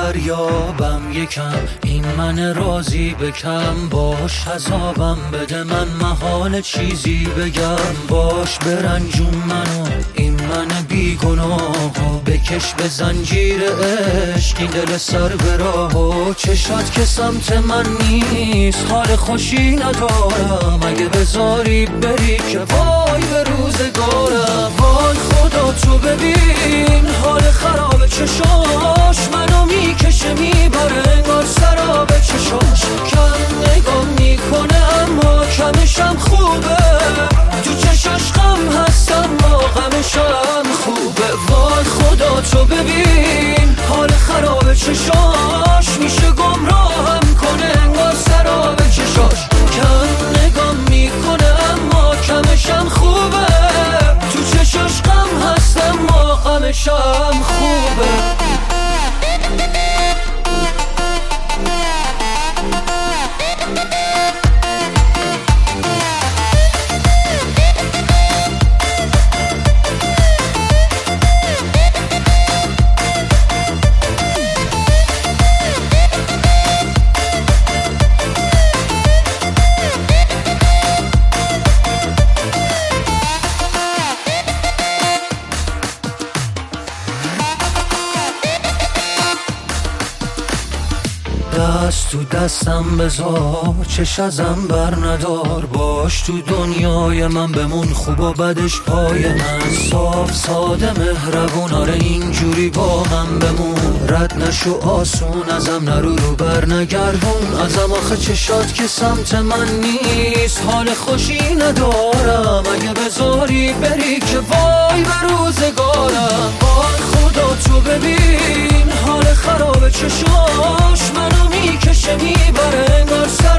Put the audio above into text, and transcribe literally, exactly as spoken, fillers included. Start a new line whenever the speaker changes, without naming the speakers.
دریابم یکم، این من راضی بکم. باش عذابم بده من محال چیزی بگم. باش برنجون منو این من بیگناهو، بکش به زنجیر عشق این دل سر به راهو. چشات که سمت من نیست حال خوشی ندارم، اگه بذاری بری که وای به روزگارم. وای خدا تو ببین حال خراب چشاش، منو میکشه میبره انگار سراب چشاش. کم نگاه میکنه اما کمشم خوبه، تو چشاش غم هست اما غمشم خوبه. وای خدا تو ببین حال خراب چشاش، میشه گمراهم کنه انگار سراب چشاش. کم نگاه میکنه اما کمشم خوبه، تو چشاش غم هست اما غمشم خوبه. دست تو دستم بذار، چش ازم بر ندار. باش تو دنیای من بمون، خوب و بدش پای من. صاف ساده مهربون، آره اینجوری با من بمون. رد نشو آسون ازم، نرو رو بر نگردون ازم. آخه چشات که سمت من نیست حال خوشی ندارم، اگه بذاری بری که وای به روزگارم. وای خدا تو ببین حال خراب چشاش، منو میکشه میبره انگار سر